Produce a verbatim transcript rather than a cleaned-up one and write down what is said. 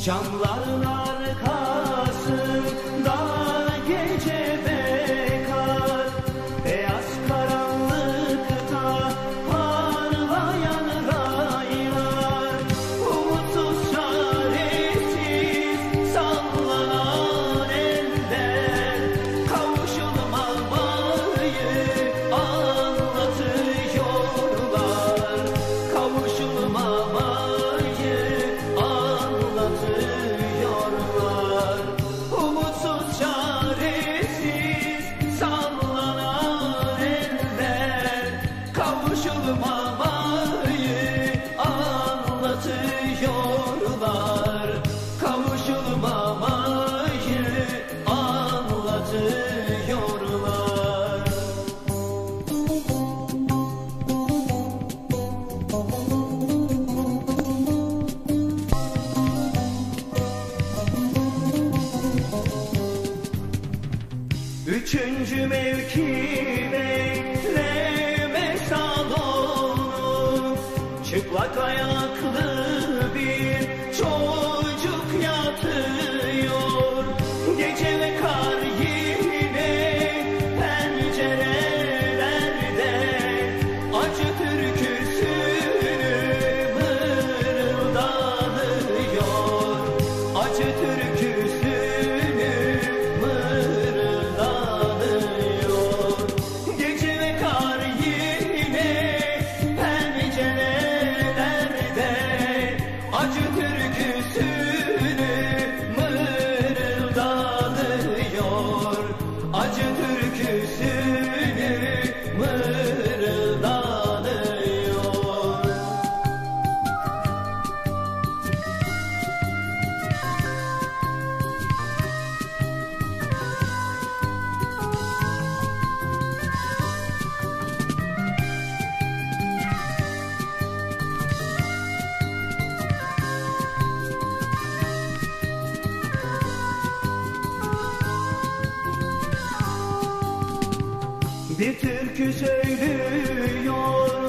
Çamların arkasında gece bekar, beyaz karanlıkta parlayan raylar, umutsuz çaresiz sallanan eller, kavuşulmamayı anlatıyorlar, kavuşulmamayı anlatıyorlar. Umutsuz çaresiz sallanan eller, kavuşulmamayı anlatıyorlar, kavuşulmamayı anlatıyorlar. Üçüncü mevki bekleme salonu, çıplak ayaklı bir çocuk yatıyor. Gece ve kar yine pencerelerde, acı türküsünü mırıldanıyor, acı türküsünü mırıldanıyor. Gece ve kar yine pencerelerde, acı türküsünü mırıldanıyor, acı türküsünü mırıldanıyor. Bir türkü söylüyor